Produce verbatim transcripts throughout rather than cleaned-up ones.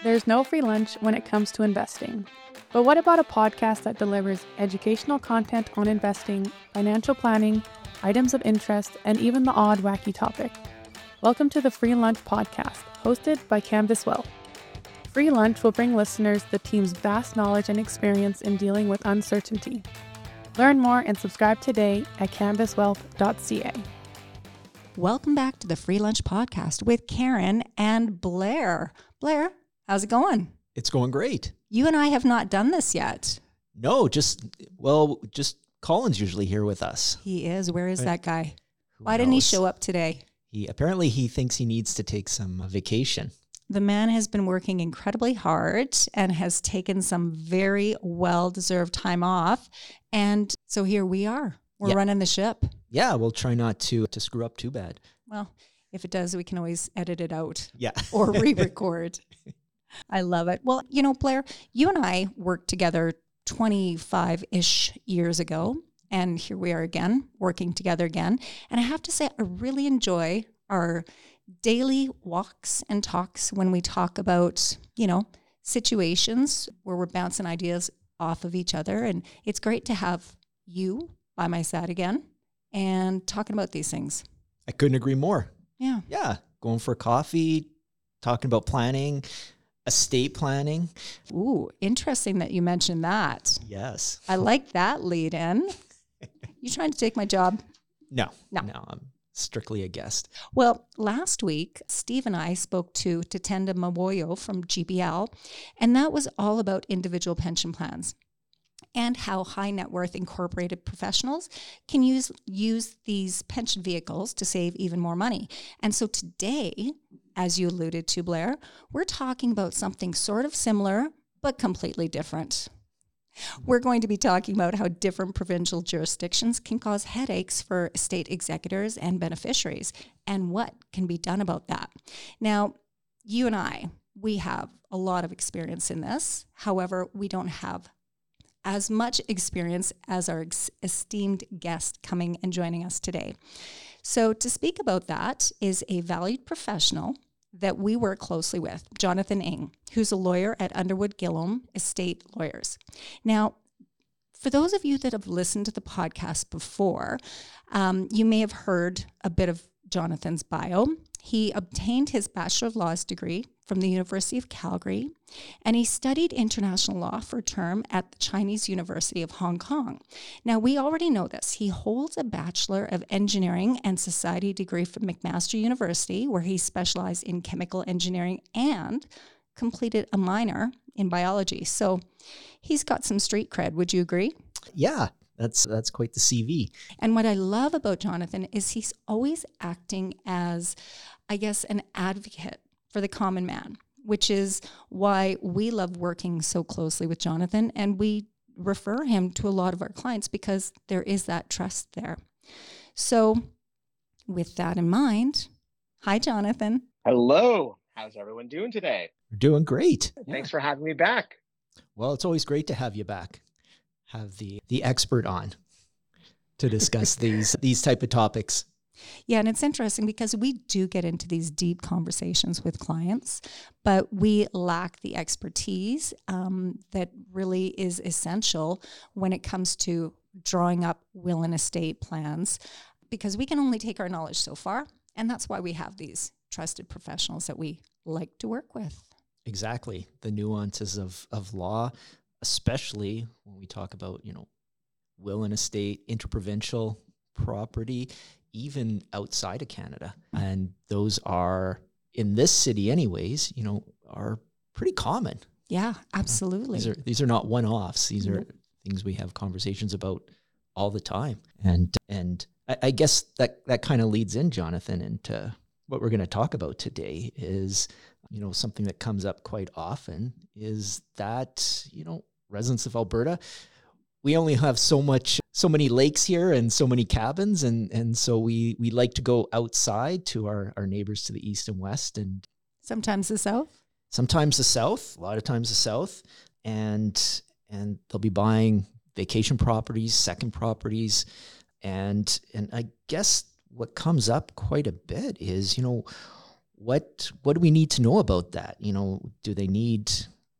There's no free lunch when it comes to investing. But what about a podcast that delivers educational content on investing, financial planning, items of interest, and even the odd wacky topic? Welcome to the Free Lunch Podcast, hosted by Canvas Wealth. Free Lunch will bring listeners the team's vast knowledge and experience in dealing with uncertainty. Learn more and subscribe today at canvas wealth dot c a. Welcome back to the Free Lunch Podcast with Karen and Blair. Blair, how's it going? It's going great. You and I have not done this yet. No, just, well, just Colin's usually here with us. He is. Where is Right. that guy? Who Why didn't he knows? show up today? He apparently he thinks he needs to take some vacation. The man has been working incredibly hard and has taken some very well-deserved time off. And so here we are. We're Yeah. running the ship. Yeah, we'll try not to to screw up too bad. Well, if it does, we can always edit it out Yeah. or re-record. I love it. Well, you know, Blair, you and I worked together twenty-five-ish years ago, and here we are again, working together again. And I have to say, I really enjoy our daily walks and talks when we talk about, you know, situations where we're bouncing ideas off of each other. And it's great to have you by my side again and talking about these things. I couldn't agree more. Yeah. Yeah, going for coffee, talking about planning, estate planning. Ooh, interesting that you mentioned that. Yes. I like that lead in. You trying to take my job? No, No. no, I'm strictly a guest. Well, last week, Steve and I spoke to Tatenda Mawoyo from G B L, and that was all about individual pension plans and how high net worth incorporated professionals can use use these pension vehicles to save even more money. And so today, as you alluded to, Blair, we're talking about something sort of similar, but completely different. We're going to be talking about how different provincial jurisdictions can cause headaches for estate executors and beneficiaries, and what can be done about that. Now, you and I, we have a lot of experience in this. However, we don't have as much experience as our ex- esteemed guest coming and joining us today. So to speak about that is a valued professional that we work closely with, Jonathan Ng, who's a lawyer at Underwood Gillum Estate Lawyers. Now, for those of you that have listened to the podcast before, um, you may have heard a bit of Jonathan's bio. He obtained his Bachelor of Laws degree from the University of Calgary, and he studied international law for a term at the Chinese University of Hong Kong. Now, we already know this. He holds a Bachelor of Engineering and Society degree from McMaster University, where he specialized in chemical engineering and completed a minor in biology. So he's got some street cred. Would you agree? Yeah, that's that's quite the C V. And what I love about Jonathan is he's always acting as, I guess, an advocate for the common man, which is why we love working so closely with Jonathan, and we refer him to a lot of our clients because there is that trust there. So with that in mind, hi, Jonathan. Hello. How's everyone doing today? We're doing great. Thanks for having me back. Well, it's always great to have you back. Have the the expert on to discuss these these type of topics. Yeah, and it's interesting because we do get into these deep conversations with clients, but we lack the expertise um, that really is essential when it comes to drawing up will and estate plans, because we can only take our knowledge so far, and that's why we have these trusted professionals that we like to work with. Exactly. The nuances of, of law, especially when we talk about, you know, will and estate, interprovincial property, even outside of Canada. And those are, in this city anyways, you know, are pretty common. Yeah, absolutely. These are these are not one-offs. These are Nope. things we have conversations about all the time. And and I, I guess that, that kind of leads in, Jonathan, into what we're going to talk about today is, you know, something that comes up quite often is that, you know, residents of Alberta, we only have so much, so many lakes here and so many cabins. And, and so we, we like to go outside to our, our neighbors to the east and west, and Sometimes the south. sometimes the south, a lot of times the south. And, and they'll be buying vacation properties, second properties. And, and I guess what comes up quite a bit is, you know, what what do we need to know about that? You know, do they need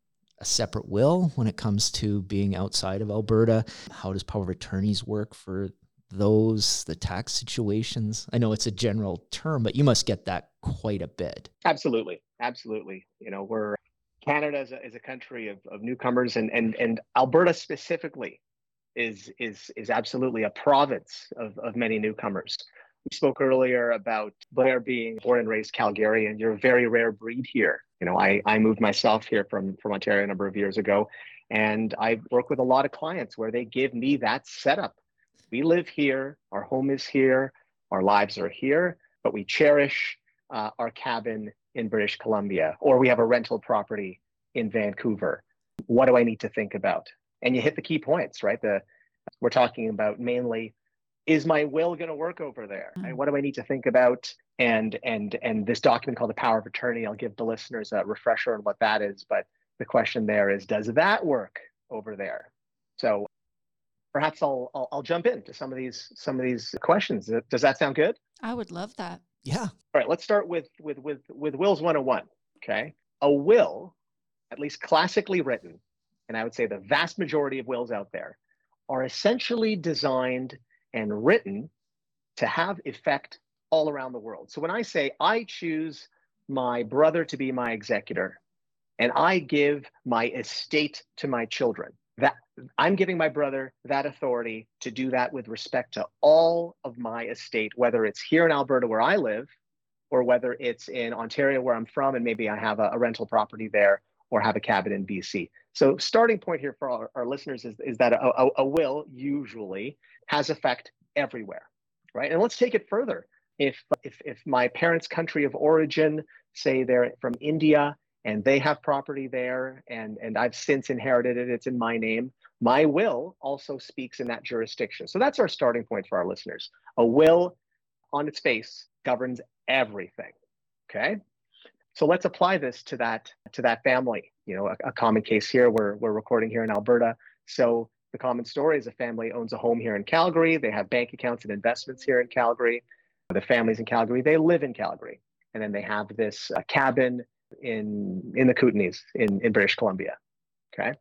a separate will when it comes to being outside of Alberta? How does power of attorneys work for those, the tax situations? I know it's a general term, but you must get that quite a bit. Absolutely. Absolutely. You know, we're Canada is a, is a country of, of newcomers, and, and, and Alberta specifically is, is, is absolutely a province of, of many newcomers. We spoke earlier about Blair being born and raised Calgarian. You're a very rare breed here. You know, I, I moved myself here from, from Ontario a number of years ago, and I work with a lot of clients where they give me that setup. We live here, our home is here, our lives are here, but we cherish uh, our cabin in British Columbia, or we have a rental property in Vancouver. What do I need to think about? And you hit the key points, right? The we're talking about mainly, is my will going to work over there? Mm. Right? What do I need to think about? And and and this document called the Power of Attorney, I'll give the listeners a refresher on what that is. But the question there is, does that work over there? So perhaps I'll I'll, I'll jump into some of these some of these questions. Does that sound good? I would love that. Yeah. All right. Let's start with with with with wills one oh one. Okay. A will, at least classically written, and I would say the vast majority of wills out there, are essentially designed and written to have effect all around the world. So when I say I choose my brother to be my executor and I give my estate to my children, that I'm giving my brother that authority to do that with respect to all of my estate, whether it's here in Alberta where I live, or whether it's in Ontario where I'm from, and maybe I have a, a rental property there or have a cabin in B C. So starting point here for our, our listeners is, is that a, a, a will usually has effect everywhere, right? And let's take it further. If, if, if my parents' country of origin, say they're from India and they have property there, and, and I've since inherited it, it's in my name, my will also speaks in that jurisdiction. So that's our starting point for our listeners. A will on its face governs everything, okay? So let's apply this to that to that family. You know, a, a common case here, we're, we're recording here in Alberta. So the common story is a family owns a home here in Calgary. They have bank accounts and investments here in Calgary. The families in Calgary, they live in Calgary. And then they have this uh, cabin in, in the Kootenays in, in British Columbia, okay?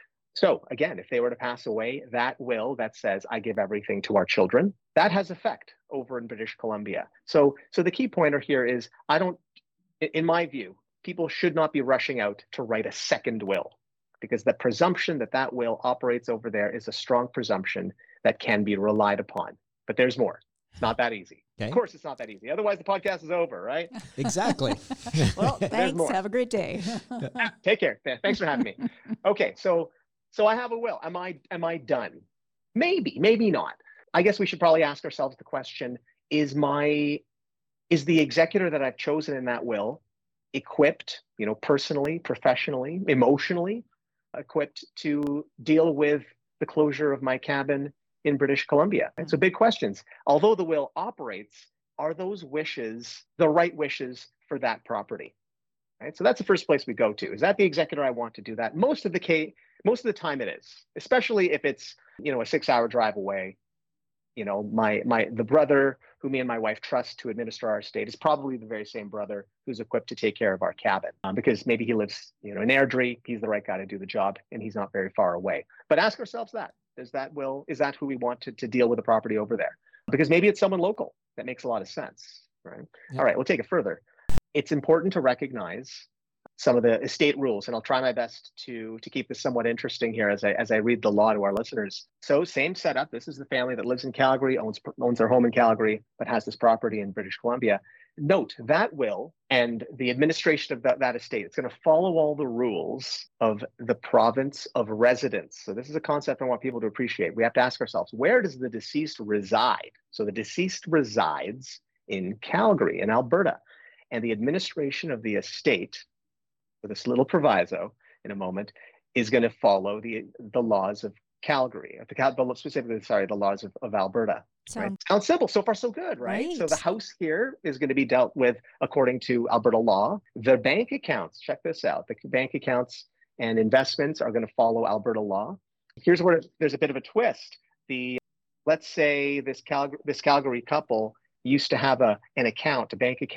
So again, if they were to pass away, that will that says, I give everything to our children, that has effect over in British Columbia. So, so the key pointer here is, I don't, in my view, people should not be rushing out to write a second will, because the presumption that that will operates over there is a strong presumption that can be relied upon. But there's more. It's not that easy. Okay. Of course, it's not that easy. Otherwise, the podcast is over, right? Exactly. Well, thanks. Have a great day. Take care. Thanks for having me. Okay, so so I have a will. Am I am I done? Maybe, maybe not. I guess we should probably ask ourselves the question: Is my is the executor that I've chosen in that will equipped, you know, personally, professionally, emotionally, equipped to deal with the closure of my cabin in British Columbia? And so big questions. Although the will operates, are those wishes the right wishes for that property? Right? So that's the first place we go to. Is that the executor I want to do that? Most of the case, most of the time it is, especially if it's, you know, a six hour drive away. You know, my my the brother who me and my wife trust to administer our estate is probably the very same brother who's equipped to take care of our cabin, um, because maybe he lives, you know, in Airdrie. He's the right guy to do the job, and he's not very far away. But ask ourselves that: Is that will is that who we want to, to deal with the property over there? Because maybe it's someone local. That makes a lot of sense, right? Yeah. All right, we'll take it further. It's important to recognize some of the estate rules, and I'll try my best to to keep this somewhat interesting here as I as I read the law to our listeners. So same setup. This is the family that lives in Calgary, owns owns their home in Calgary, but has this property in British Columbia. Note that will and the administration of that, that estate, it's going to follow all the rules of the province of residence. So this is a concept I want people to appreciate. We have to ask ourselves, where does the deceased reside? So the deceased resides in Calgary, in Alberta, and the administration of the estate, with this little proviso in a moment, is going to follow the the laws of Calgary, the, specifically, sorry, the laws of, of Alberta. Sounds, right? Sounds simple. So far, so good, right? right? So the house here is going to be dealt with according to Alberta law. The bank accounts, check this out. The bank accounts and investments are going to follow Alberta law. Here's where there's a bit of a twist. The let's say this Calgary, this Calgary couple used to have a an account, a bank account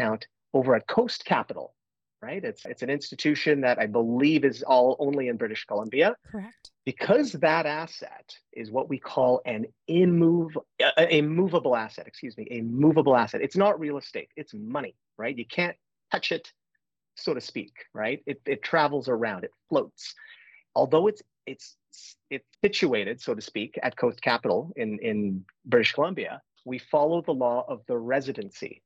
over at Coast Capital, right? It's it's an institution that I believe is all only in British Columbia. Correct. Because that asset is what we call an immove, a, a movable asset, excuse me, a movable asset. It's not real estate, it's money, right? You can't touch it, so to speak, right? It, it travels around, it floats. Although it's it's it's situated, so to speak, at Coast Capital in, in British Columbia, we follow the law of the residency.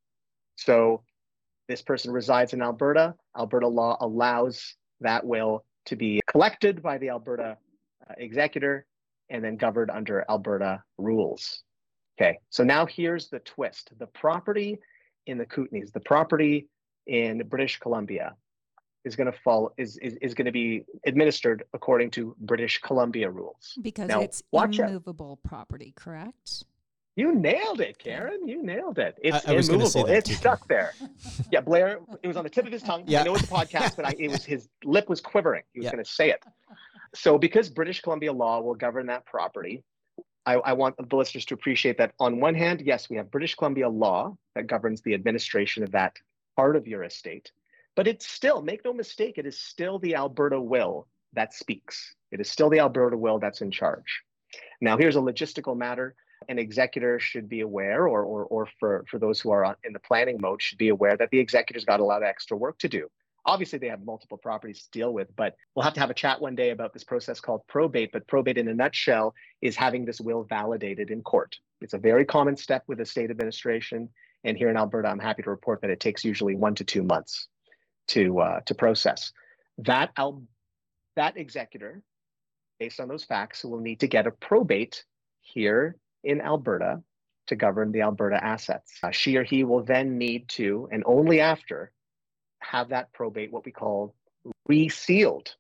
So this person resides in Alberta. Alberta law allows that will to be collected by the Alberta uh, executor and then governed under Alberta rules. Okay, so now here's the twist. The property in the Kootenays, the property in British Columbia is going to fall is, is, is going to be administered according to British Columbia rules. Because now, it's watch immovable out. Property, correct? You nailed it, Karen. You nailed it. It's I, I was immovable. Say that it's too, stuck there. Yeah, Blair, it was on the tip of his tongue. Yeah. I know it's a podcast, but I, it was his lip was quivering. He was Yeah. going to say it. So because British Columbia law will govern that property, I, I want the listeners to appreciate that on one hand, yes, we have British Columbia law that governs the administration of that part of your estate, but it's still, make no mistake, it is still the Alberta will that speaks. It is still the Alberta will that's in charge. Now, here's a logistical matter. An executor should be aware, or, or, or for, for those who are in the planning mode, should be aware that the executor's got a lot of extra work to do. Obviously, they have multiple properties to deal with, but we'll have to have a chat one day about this process called probate. But probate, in a nutshell, is having this will validated in court. It's a very common step with estate administration. And here in Alberta, I'm happy to report that it takes usually one to two months to uh, to process. That, Al- that executor, based on those facts, will need to get a probate here in Alberta to govern the Alberta assets. Uh, she or he will then need to, and only after, have that probate, what we call resealed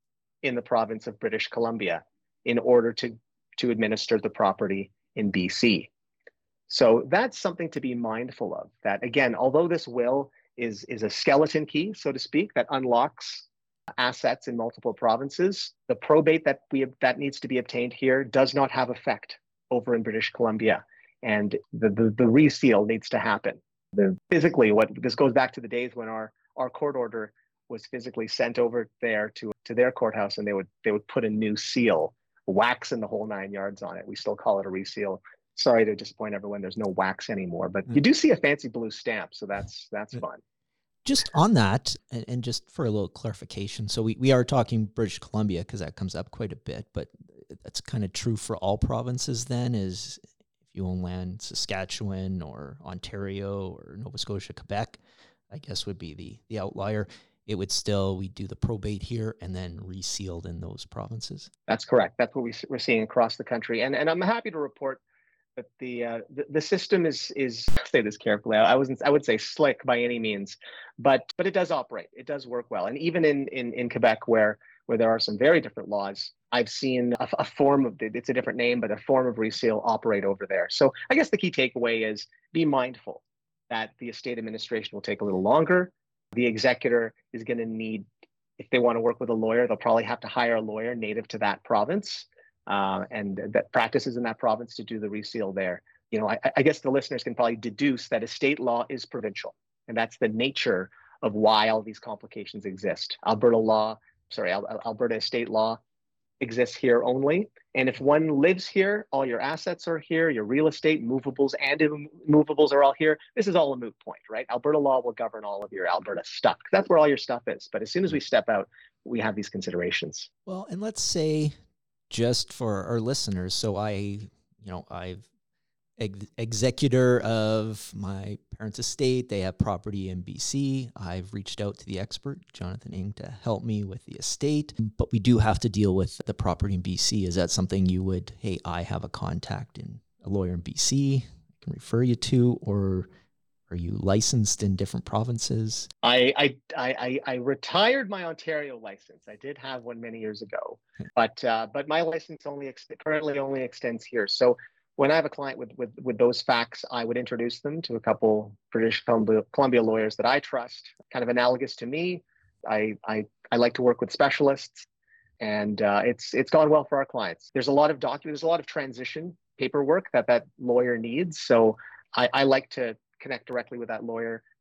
in the province of British Columbia in order to, to administer the property in B C. So that's something to be mindful of. That again, although this will is, is a skeleton key, so to speak, that unlocks assets in multiple provinces, the probate that we that needs to be obtained here does not have effect over in British Columbia. And the, the, the reseal needs to happen. The, physically, what this goes back to the days when our, our court order was physically sent over there to, to their courthouse, and they would they would put a new seal, wax in the whole nine yards on it. We still call it a reseal. Sorry to disappoint everyone, there's no wax anymore, but you do see a fancy blue stamp, so that's that's fun. Just on that, and, and just for a little clarification, so we, we are talking British Columbia because that comes up quite a bit, but that's kind of true for all provinces then, is if you own land, Saskatchewan or Ontario or Nova Scotia, Quebec, I guess would be the, the outlier. It would still, we do the probate here and then resealed in those provinces. That's correct. That's what we, we're seeing across the country. And, and I'm happy to report that the, uh, the the system is is I'll say this carefully. I wasn't I would say slick by any means, but but it does operate. It does work well. And even in in, in Quebec, where where there are some very different laws, I've seen a, a form of it's a different name, but a form of reseal operate over there. So I guess the key takeaway is be mindful that the estate administration will take a little longer. The executor is going to need, if they want to work with a lawyer, they'll probably have to hire a lawyer native to that province. Uh, and that practices in that province to do the reseal there. You know, I, I guess the listeners can probably deduce that estate law is provincial, and that's the nature of why all these complications exist. Alberta law, sorry, Al- Alberta estate law exists here only. And if one lives here, all your assets are here, your real estate, movables and immovables are all here. This is all a moot point, right? Alberta law will govern all of your Alberta stuff. That's where all your stuff is. But as soon as we step out, we have these considerations. Well, and let's say, just for our listeners, so I, you know, I've ex- executor of my parents' estate. They have property in B C. I've reached out to the expert, Jonathan Ng, to help me with the estate, but we do have to deal with the property in B C. Is that something you would, hey, I have a contact in a lawyer in B C I can refer you to, or are you licensed in different provinces? I, I I I retired my Ontario license. I did have one many years ago, but uh, but my license only ex- currently only extends here. So when I have a client with with with those facts, I would introduce them to a couple British Columbia, Columbia lawyers that I trust, kind of analogous to me. I I I like to work with specialists, and uh, it's it's gone well for our clients. There's a lot of document, there's a lot of transition paperwork that that lawyer needs. So I, I like to connect directly with that lawyer,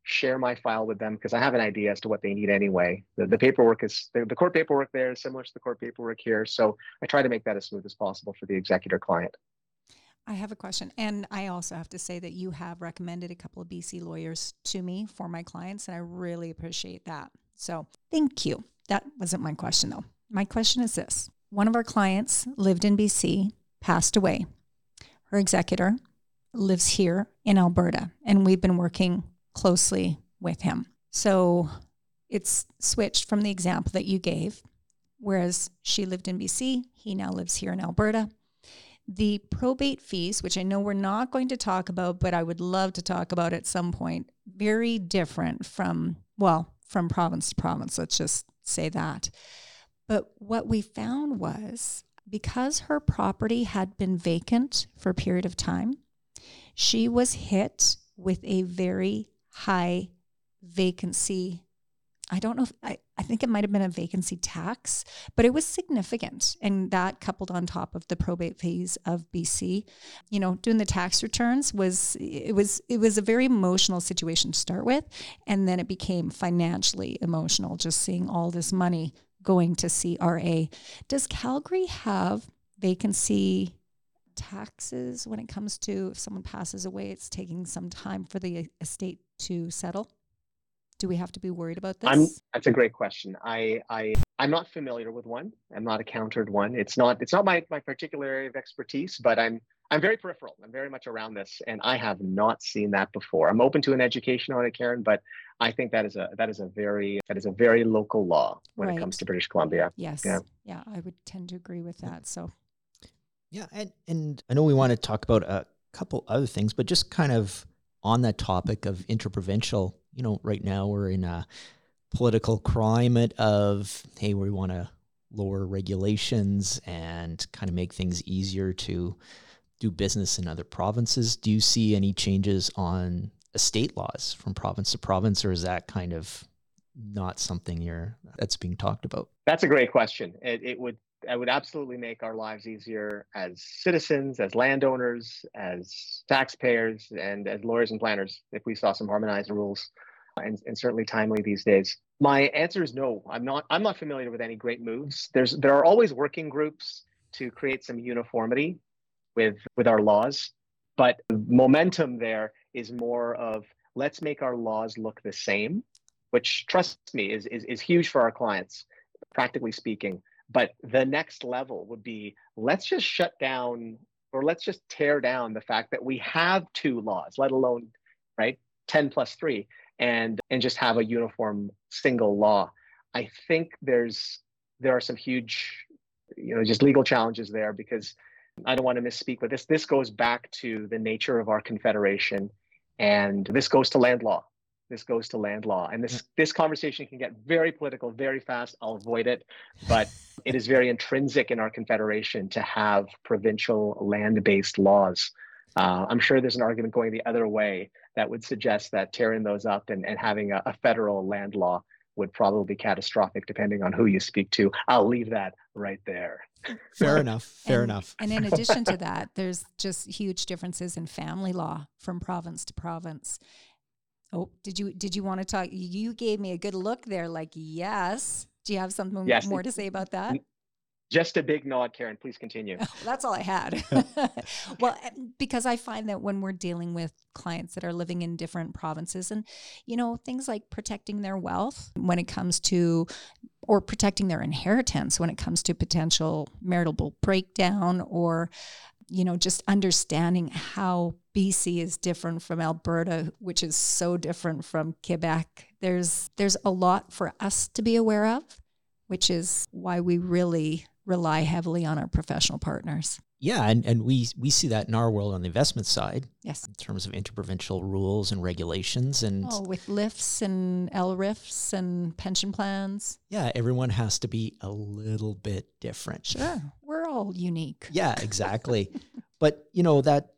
share my file with them because I have an idea as to what they need anyway. The, the paperwork is, the, the court paperwork there is similar to the court paperwork here. So I try to make that as smooth as possible for the executor client. I have a question. And I also have to say that you have recommended a couple of B C lawyers to me for my clients, and I really appreciate that. So thank you. That wasn't my question though. My question is this. One of our clients lived in B C, passed away. Her executor lives here in Alberta, and we've been working closely with him. So it's switched from the example that you gave, whereas she lived in B C, he now lives here in Alberta. The probate fees, which I know we're not going to talk about, but I would love to talk about at some point, very different from, well, from province to province. Let's just say that. But what we found was because her property had been vacant for a period of time, she was hit with a very high vacancy. I don't know if I, I think it might have been a vacancy tax, but it was significant. And that coupled on top of the probate fees of B C, you know, doing the tax returns was, it was, it was a very emotional situation to start with. And then it became financially emotional, just seeing all this money going to C R A. Does Calgary have vacancy taxes when it comes to if someone passes away, it's taking some time for the estate to settle? Do we have to be worried about this? I'm, that's a great question. I, I, I'm not familiar with one. I'm not encountered one. It's not, it's not my, my particular area of expertise, but I'm, I'm very peripheral. I'm very much around this, and I have not seen that before. I'm open to an education on it, Karen, but I think that is a, that is a very, that is a very local law when Right. it comes to British Columbia. Yes. Yeah. Yeah, I would tend to agree with that. So Yeah, and, and I know we want to talk about a couple other things, but just kind of on that topic of interprovincial, you know, right now we're in a political climate of, hey, we want to lower regulations and kind of make things easier to do business in other provinces. Do you see any changes on estate laws from province to province, or is that kind of not something you're that's being talked about? That's a great question. It, it would I would absolutely make our lives easier as citizens, as landowners, as taxpayers, and as lawyers and planners if we saw some harmonized rules, and, and certainly timely these days. My answer is no. I'm not. I'm not familiar with any great moves. There's there are always working groups to create some uniformity with with our laws, but the momentum there is more of let's make our laws look the same, which, trust me, is is is huge for our clients, practically speaking. But the next level would be, let's just shut down, or let's just tear down the fact that we have two laws, let alone, right, ten plus three, and and just have a uniform single law. I think there's there are some huge, you know, just legal challenges there, because I don't want to misspeak, but this this goes back to the nature of our confederation, and this goes to land law. This goes to land law. And this this conversation can get very political very fast. I'll avoid it. But it is very intrinsic in our confederation to have provincial land-based laws. Uh, I'm sure there's an argument going the other way that would suggest that tearing those up and, and having a, a federal land law would probably be catastrophic, depending on who you speak to. I'll leave that right there. Fair Well, enough. Fair and, enough. And in addition to that, there's just huge differences in family law from province to province. Oh, did you did you want to talk? You gave me a good look there, like, yes. Do you have something Yes. more to say about that? Just a big nod, Karen. Please continue. Oh, that's all I had. Well, because I find that when we're dealing with clients that are living in different provinces, and, you know, things like protecting their wealth when it comes to, or protecting their inheritance when it comes to potential marital breakdown, or, you know, just understanding how B C is different from Alberta, which is so different from Quebec. There's there's a lot for us to be aware of, which is why we really rely heavily on our professional partners. Yeah, and, and we we see that in our world on the investment side. Yes. In terms of interprovincial rules and regulations. And Oh, with lifts and L R I Fs and pension plans. yeah, everyone has to be a little bit different. Sure. We're all unique. Yeah, exactly. But, you know, that,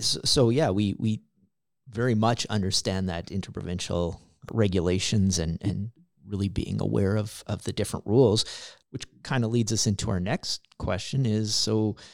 so yeah, we, we very much understand that interprovincial regulations and, and really being aware of, of the different rules, which kind of leads us into our next question is, so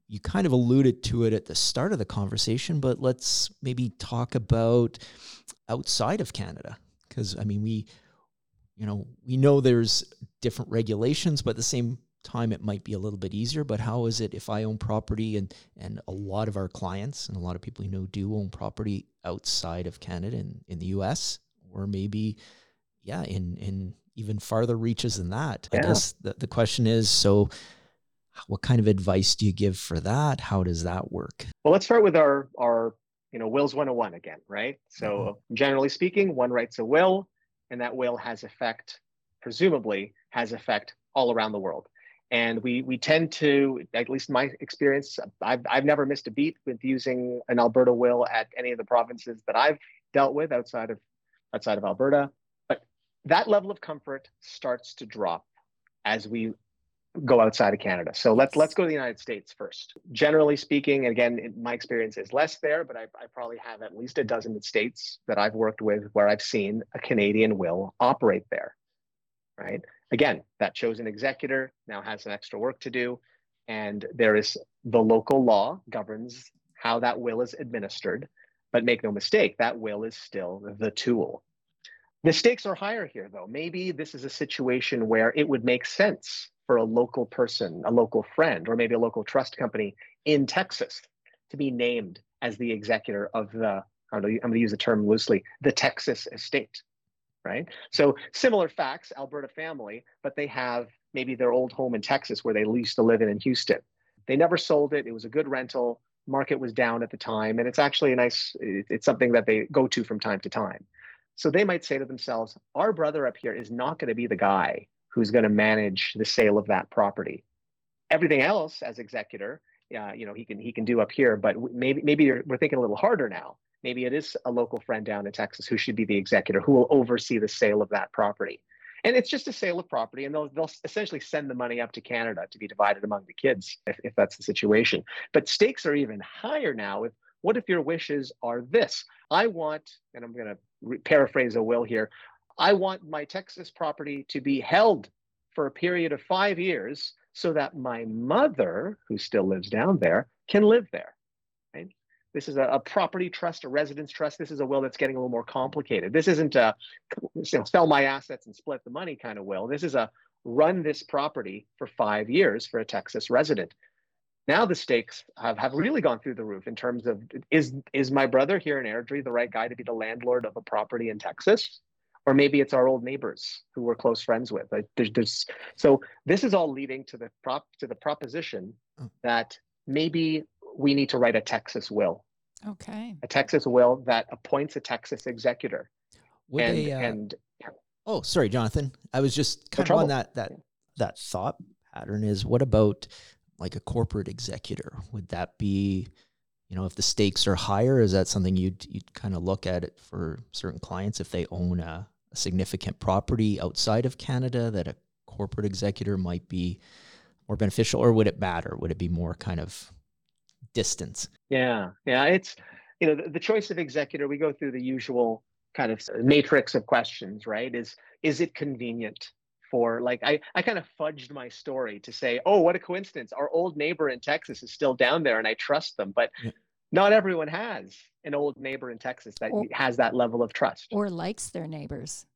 you kind of alluded to it at the start of the conversation, but let's maybe talk about outside of Canada. Because, I mean, we, you know, we know there's different regulations, but at the same time, it might be a little bit easier. But how is it if I own property, and, and a lot of our clients and a lot of people you know do own property outside of Canada and in the U S, or maybe, yeah, in, in even farther reaches than that? Yeah. I guess the, the question is, so what kind of advice do you give for that? How does that work? Well, let's start with our, our you know, wills one oh one again, right? So Mm-hmm. generally speaking, one writes a will, and that will has effect, presumably has effect all around the world. And we we tend to, at least in my experience, I've, I've never missed a beat with using an Alberta will at any of the provinces that I've dealt with outside of outside of Alberta. But that level of comfort starts to drop as we go outside of Canada. So Yes. let's let's go to the United States first. Generally speaking, and again, in my experience is less there, but I, I probably have at least a dozen states that I've worked with where I've seen a Canadian will operate there, right? Again, that chosen executor now has some extra work to do, and there is the local law governs how that will is administered, but make no mistake, that will is still the tool. The stakes are higher here, though. Maybe this is a situation where it would make sense for a local person, a local friend, or maybe a local trust company in Texas to be named as the executor of the, I'm going to use the term loosely, the Texas estate, right? So similar facts, Alberta family, but they have maybe their old home in Texas where they used to live in in Houston. They never sold it. It was a good rental. Market was down at the time. And it's actually a nice, it's something that they go to from time to time. So they might say to themselves, our brother up here is not going to be the guy who's going to manage the sale of that property. Everything else as executor, uh, you know, he can he can do up here, but maybe maybe we're thinking a little harder now. Maybe it is a local friend down in Texas who should be the executor, who will oversee the sale of that property. And it's just a sale of property, and they'll they'll essentially send the money up to Canada to be divided among the kids, if, if that's the situation. But stakes are even higher now. If what if your wishes are this? I want, and I'm going to re- paraphrase a will here, I want my Texas property to be held for a period of five years so that my mother, who still lives down there, can live there. Right? This is a, a property trust, a residence trust. This is a will that's getting a little more complicated. This isn't a you know, sell my assets and split the money kind of will. This is a run this property for five years for a Texas resident. Now the stakes have, have really gone through the roof in terms of, is, is my brother here in Airdrie the right guy to be the landlord of a property in Texas? Or maybe it's our old neighbors who we're close friends with. Like there's, there's, so this is all leading to the prop to the proposition that maybe we need to write a Texas will. Okay. A Texas will that appoints a Texas executor. Would and they, uh, and oh, sorry, Jonathan. I was just kind no of on trouble. that that that thought pattern. Is what about like a corporate executor? Would that be, you know, if the stakes are higher, is that something you'd you'd kind of look at it for certain clients if they own a, a significant property outside of Canada, that a corporate executor might be more beneficial, or would it matter? Would it be more kind of distance? Yeah, yeah. It's, you know, the, the choice of executor, we go through the usual kind of matrix of questions, right? Is is it convenient for, like, I, I kind of fudged my story to say, oh, what a coincidence. Our old neighbor in Texas is still down there and I trust them. But Yeah. not everyone has an old neighbor in Texas that Or- has that level of trust. Or likes their neighbors.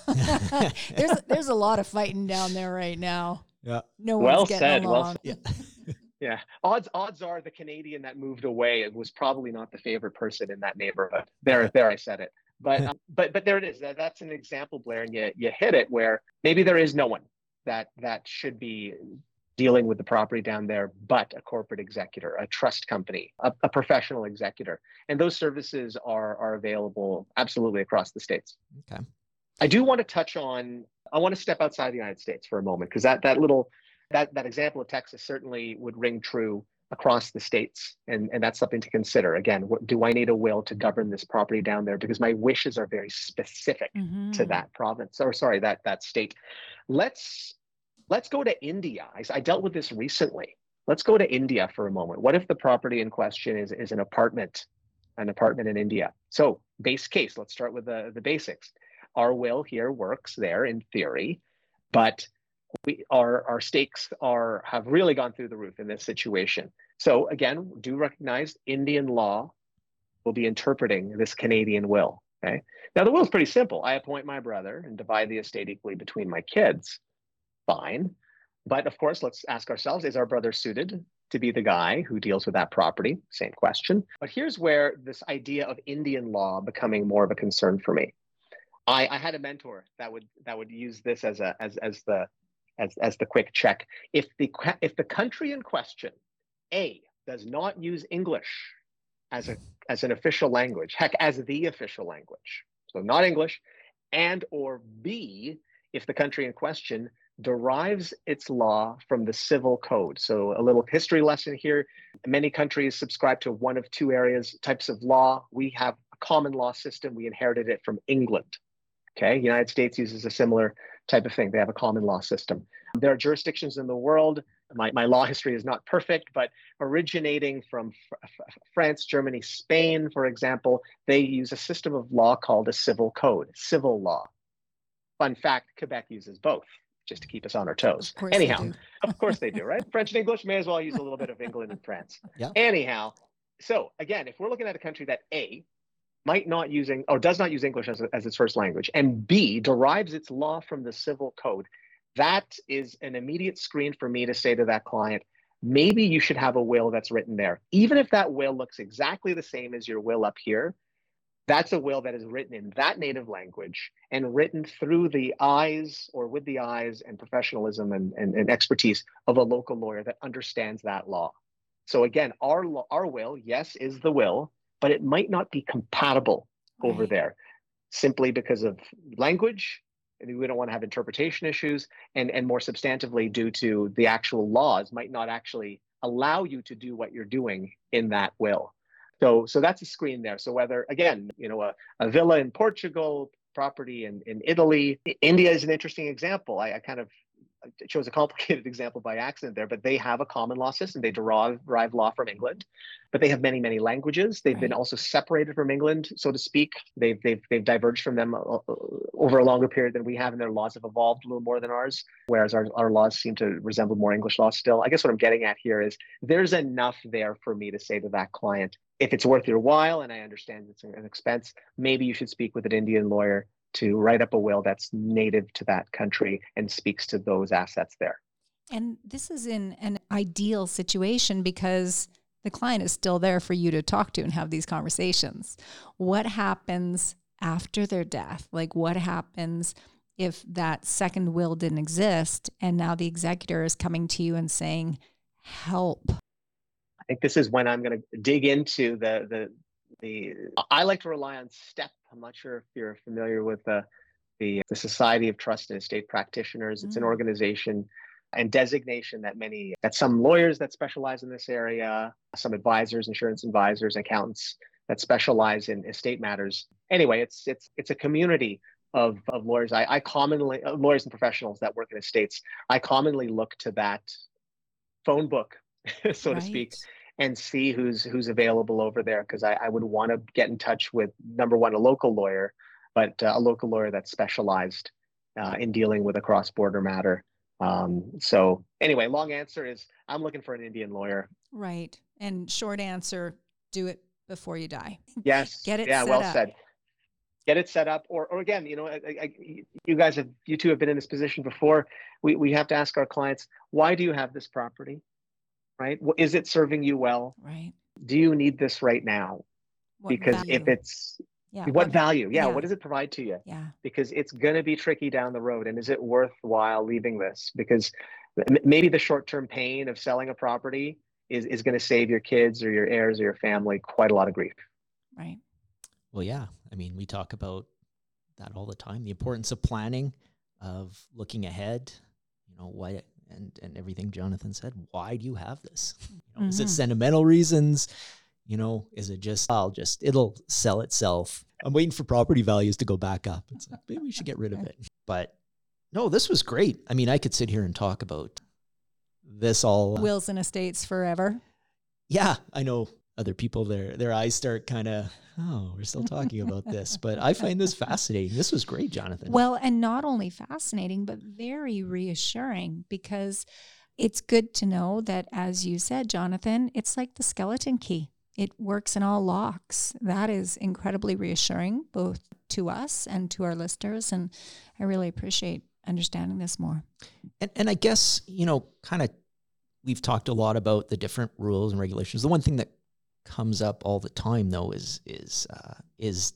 there's there's a lot of fighting down there right now. Yeah. No Well one's getting said, well along. Yeah. Yeah, odds odds are the Canadian that moved away was probably not the favorite person in that neighborhood. There, there, I said it. But um, but but there it is. That, that's an example, Blair, and you you hit it where maybe there is no one that that should be dealing with the property down there, but a corporate executor, a trust company, a, a professional executor, and those services are are available absolutely across the states. Okay. I do want to touch on. I want to step outside the United States for a moment because that that little. That, that example of Texas certainly would ring true across the states. And, and that's something to consider. Again, what, do I need a will to govern this property down there? Because my wishes are very specific Mm-hmm. to that province, or sorry, that, that state. Let's, let's go to India. I, I dealt with this recently. Let's go to India for a moment. What if the property in question is, is an apartment, an apartment in India? So base case, let's start with the, the basics. Our will here works there in theory, but We, our, our stakes are have really gone through the roof in this situation. So again, do recognize Indian law will be interpreting this Canadian will. Okay. Now the will is pretty simple. I appoint my brother and divide the estate equally between my kids. Fine. But of course, let's ask ourselves, is our brother suited to be the guy who deals with that property? Same question. But here's where this idea of Indian law becoming more of a concern for me. I, I had a mentor that would that would use this as a as as the as as the quick check. If the if the country in question, A, does not use English as a as an official language, heck, as the official language, so not English, and or B, if the country in question derives its law from the civil code. So a little history lesson here. Many countries subscribe to one of two areas, types of law. We have a common law system. We inherited it from England. Okay, the United States uses a similar type of thing. They have a common law system. There are jurisdictions in the world. My, my law history is not perfect, but originating from F- France, Germany, Spain, for example, they use a system of law called a civil code, civil law. Fun fact, Quebec uses both, just to keep us on our toes. Of course Anyhow, they do. of course they do, right? French and English, may as well use a little bit of England and France. Yeah. Anyhow, so again, if we're looking at a country that A, might not using or does not use English as, a, as its first language, and B, derives its law from the civil code, that is an immediate screen for me to say to that client, maybe you should have a will that's written there. Even if that will looks exactly the same as your will up here, that's a will that is written in that native language and written through the eyes or with the eyes and professionalism and, and, and expertise of a local lawyer that understands that law. So again, our, our will, yes, is the will, but it might not be compatible right. over there simply because of language. And we don't want to have interpretation issues, and, and more substantively due to the actual laws might not actually allow you to do what you're doing in that will. So, so that's a screen there. So whether, again, you know, a, a villa in Portugal, property in, in Italy, India is an interesting example. I, I kind of chose a complicated example by accident there, but they have a common law system. They derive, derive law from England, but they have many, many languages. They've right. been also separated from England, so to speak. They've, they've, they've diverged from them over a longer period than we have, and their laws have evolved a little more than ours, whereas our, our laws seem to resemble more English law still. I guess what I'm getting at here is there's enough there for me to say to that client, if it's worth your while, and I understand it's an expense, maybe you should speak with an Indian lawyer to write up a will that's native to that country and speaks to those assets there. And this is in an ideal situation because the client is still there for you to talk to and have these conversations. What happens after their death? Like what happens if that second will didn't exist and now the executor is coming to you and saying, help? I think this is when I'm going to dig into the, the, the, I like to rely on STEP. I'm not sure if you're familiar with the, the, the Society of Trust and Estate Practitioners. It's mm. an organization and designation that many, that some lawyers that specialize in this area, some advisors, insurance advisors, accountants that specialize in estate matters. Anyway, it's, it's, it's a community of, of lawyers. I, I commonly, uh, lawyers and professionals that work in estates, I commonly look to that phone book, so right. to speak, and see who's who's available over there, because I, I would want to get in touch with, number one, a local lawyer, but uh, a local lawyer that's specialized uh, in dealing with a cross-border matter. Um, so anyway, long answer is I'm looking for an Indian lawyer. Right. And short answer, do it before you die. Yes. Get it yeah, set well up. said. Get it set up. Or, or again, you know, I, I, you guys have, you two have been in this position before. We, we have to ask our clients, why do you have this property? Right? Is it serving you well? Right. Do you need this right now? What because value? if it's, yeah. what, what value? Yeah, yeah. What does it provide to you? Yeah. Because it's going to be tricky down the road. And is it worthwhile leaving this? Because m- maybe the short-term pain of selling a property is, is going to save your kids or your heirs or your family quite a lot of grief. Right. Well, yeah. I mean, we talk about that all the time, the importance of planning, of looking ahead, you know, why, and, and everything Jonathan said, why do you have this? You know, mm-hmm. Is it sentimental reasons? You know, is it just, I'll just, it'll sell itself. I'm waiting for property values to go back up. It's like, maybe we should get rid of it. But no, this was great. I mean, I could sit here and talk about this all. Uh, Wills and estates forever. Yeah, I know other people, their their eyes start kind of, oh, we're still talking about this. But I find this fascinating. This was great, Jonathan. Well, and not only fascinating, but very reassuring, because it's good to know that, as you said, Jonathan, it's like the skeleton key. It works in all locks. That is incredibly reassuring, both to us and to our listeners. And I really appreciate understanding this more. And, and I guess, you know, kind of, we've talked a lot about the different rules and regulations. The one thing that comes up all the time, though, is is uh, is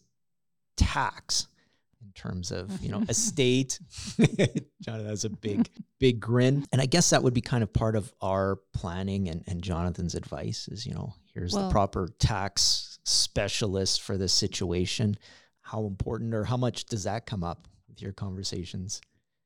tax. In terms of, you know, estate. Jonathan has a big, big grin. And I guess that would be kind of part of our planning and, and Jonathan's advice is, you know, here's well, the proper tax specialist for this situation. How important or how much does that come up with your conversations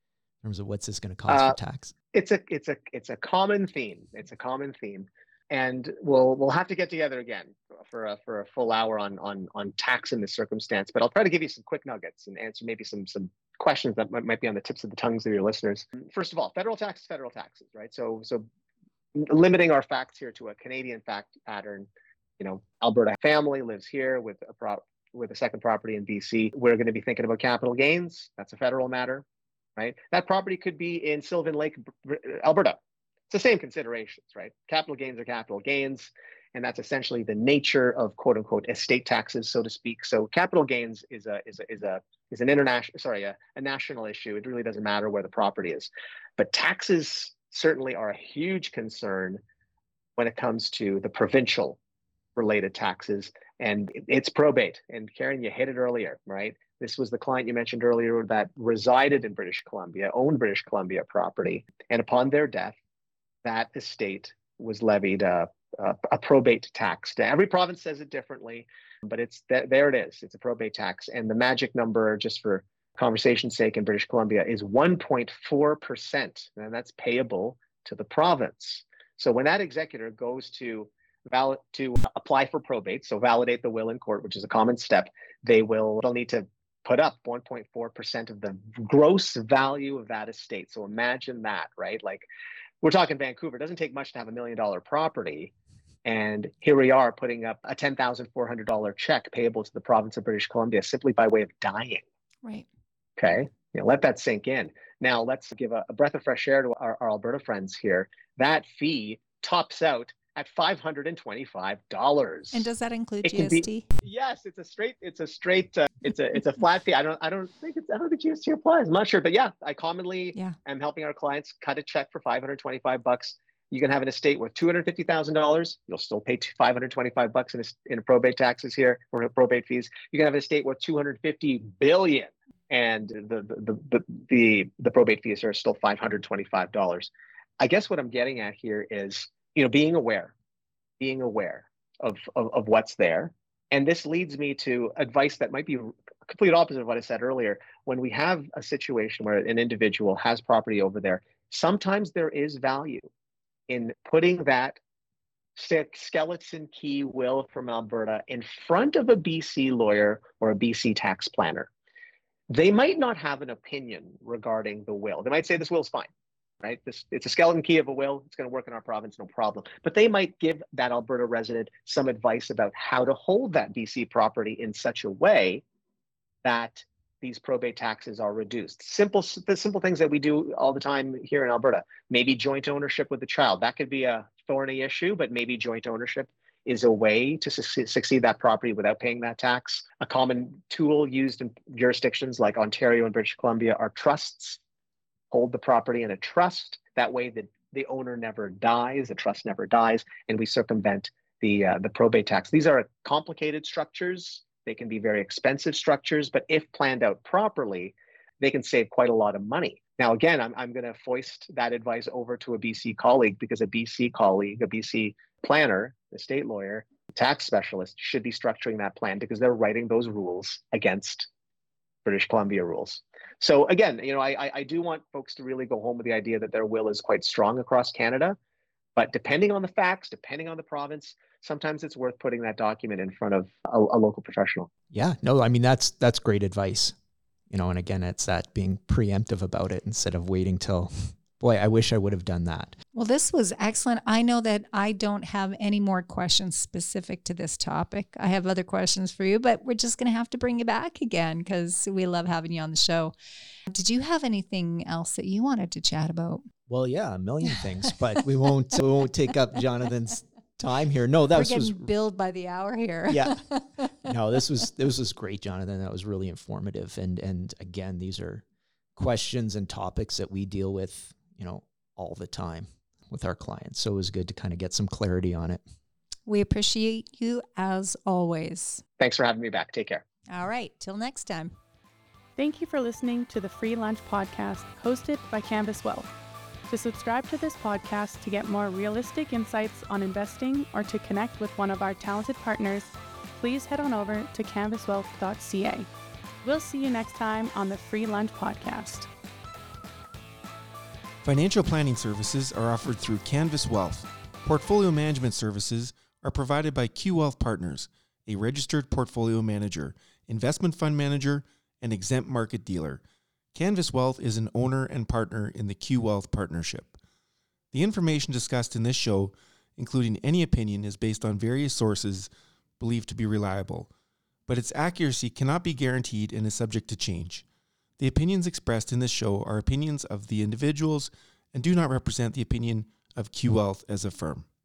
in terms of what's this going to cost uh, for tax? It's a it's a it's a common theme. It's a common theme. And we'll we'll have to get together again for a for a full hour on on on tax in this circumstance. But I'll try to give you some quick nuggets and answer maybe some some questions that might, might be on the tips of the tongues of your listeners. First of all, federal tax is federal taxes, right? So so limiting our facts here to a Canadian fact pattern. You know, Alberta family lives here with a prop with a second property in B C. We're going to be thinking about capital gains. That's a federal matter, right? That property could be in Sylvan Lake, Alberta. It's the same considerations, right? Capital gains are capital gains, and that's essentially the nature of quote unquote estate taxes, so to speak. So capital gains is a is a is a is an international sorry a, a national issue. It really doesn't matter where the property is, but taxes certainly are a huge concern when it comes to the provincial related taxes, and it's probate. And Karen, you hit it earlier, right? This was the client you mentioned earlier that resided in British Columbia, owned British Columbia property, and upon their death, that estate was levied a, a, a probate tax. Every province says it differently, but it's th- there it is. It's a probate tax. And the magic number, just for conversation's sake, in British Columbia is one point four percent, and that's payable to the province. So when that executor goes to valid to apply for probate, so validate the will in court, which is a common step, they will they'll need to put up one point four percent of the gross value of that estate. So imagine that, right? Like, we're talking Vancouver. It doesn't take much to have a million dollar property. And here we are putting up a ten thousand four hundred dollars check payable to the province of British Columbia simply by way of dying. Right. Okay. You know, let that sink in. Now let's give a, a breath of fresh air to our, our Alberta friends here. That fee tops out at five hundred twenty-five dollars. And does that include it G S T? Be, yes, it's a straight, it's a straight, uh, it's a, it's a flat fee. I don't, I don't think it's, I don't think G S T applies. I'm not sure, but yeah, I commonly yeah. am helping our clients cut a check for five hundred twenty-five bucks. You can have an estate worth two hundred fifty thousand dollars. You'll still pay five hundred twenty-five bucks in, a, in a probate taxes here or probate fees. You can have an estate worth two hundred fifty billion, and the the the the, the probate fees are still five hundred twenty-five dollars. I guess what I'm getting at here is, you know, being aware. being aware of, of, of what's there. And this leads me to advice that might be complete opposite of what I said earlier. When we have a situation where an individual has property over there, sometimes there is value in putting that skeleton key will from Alberta in front of a B C lawyer or a B C tax planner. They might not have an opinion regarding the will. They might say this will's fine. Right? This, it's a skeleton key of a will. It's going to work in our province, no problem. But they might give that Alberta resident some advice about how to hold that B C property in such a way that these probate taxes are reduced. Simple, the simple things that we do all the time here in Alberta. Maybe joint ownership with the child. That could be a thorny issue, but maybe joint ownership is a way to su- succeed that property without paying that tax. A common tool used in jurisdictions like Ontario and British Columbia are trusts. Hold the property in a trust. That way the, the owner never dies, the trust never dies, and we circumvent the, uh, the probate tax. These are complicated structures. They can be very expensive structures, but if planned out properly, they can save quite a lot of money. Now, again, I'm, I'm going to foist that advice over to a B C colleague, because a B C colleague, a B C planner, a state lawyer, tax specialist should be structuring that plan, because they're writing those rules against British Columbia rules. So again, you know, I, I do want folks to really go home with the idea that their will is quite strong across Canada, but depending on the facts, depending on the province, sometimes it's worth putting that document in front of a, a local professional. Yeah, no, I mean, that's, that's great advice, you know, and again, it's that being preemptive about it instead of waiting till boy, I wish I would have done that. Well, this was excellent. I know that I don't have any more questions specific to this topic. I have other questions for you, but we're just going to have to bring you back again because we love having you on the show. Did you have anything else that you wanted to chat about? Well, yeah, a million things, but we won't we won't take up Jonathan's time here. No, that We're was, getting was billed by the hour here. Yeah. No, this was this was great, Jonathan. That was really informative. And and again, these are questions and topics that we deal with, you know, all the time with our clients. So it was good to kind of get some clarity on it. We appreciate you as always. Thanks for having me back. Take care. All right. Till next time. Thank you for listening to the Free Lunch Podcast hosted by Canvas Wealth. To subscribe to this podcast to get more realistic insights on investing or to connect with one of our talented partners, please head on over to canvas wealth dot c a. We'll see you next time on the Free Lunch Podcast. Financial planning services are offered through Canvas Wealth. Portfolio management services are provided by Q Wealth Partners, a registered portfolio manager, investment fund manager, and exempt market dealer. Canvas Wealth is an owner and partner in the Q Wealth Partnership. The information discussed in this show, including any opinion, is based on various sources believed to be reliable, but its accuracy cannot be guaranteed and is subject to change. The opinions expressed in this show are opinions of the individuals and do not represent the opinion of Q Wealth as a firm.